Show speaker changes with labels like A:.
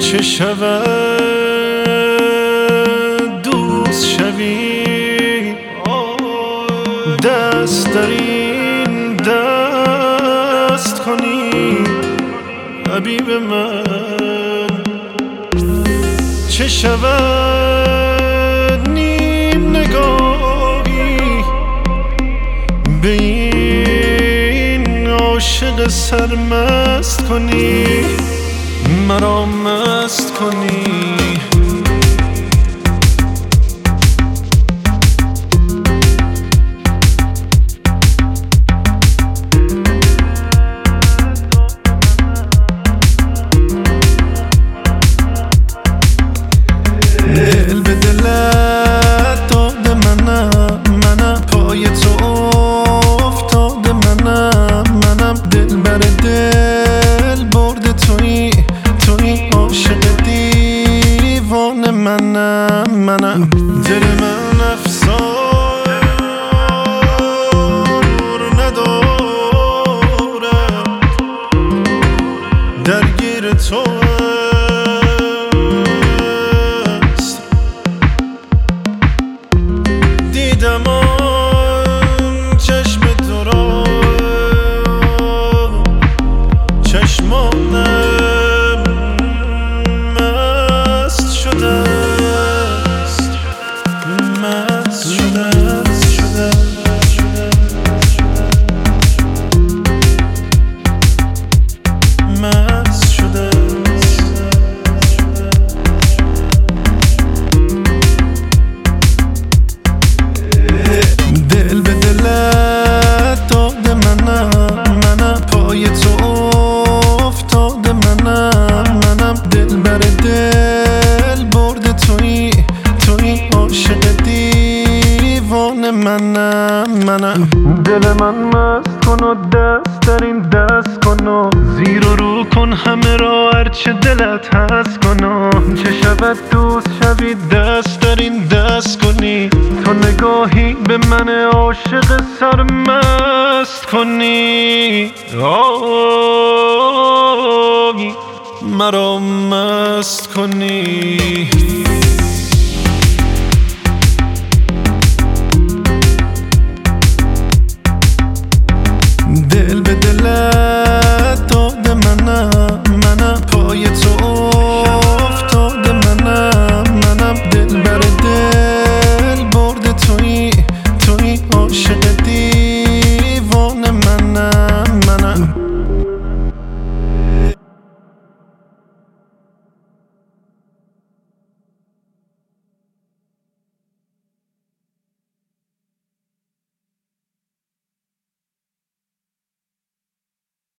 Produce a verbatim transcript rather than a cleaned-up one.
A: چه شود دوست شوی، دست در این دست کنی حبیب من. چه شود نیم نگاهی به این عاشق سرمست کنی، مرا مست کنی. دل به دلت داده منم، منم پای تو افتاده منم، منم دل بر دل برده تویی، تویی عاشق دیوانه منم، منم دل من افسار ندارد درگیر تو دیدم آن چشم تو را، چشمانم مست شده است، مست شده است، شده مست شده دل به دلت داده منم، منم پای تو افتاده منم، منم دل بر دل برده تویی، تویی عاشق دیوانه منم، منم دل من مست کن و دست در این دست کن و زیر و رو کن همه را هرچه دلت هست کن و چه شود دوست شوی دست در این دست کنی، تو نگاهی به من عاشق سرمست کنی، آی مرا مست کنی.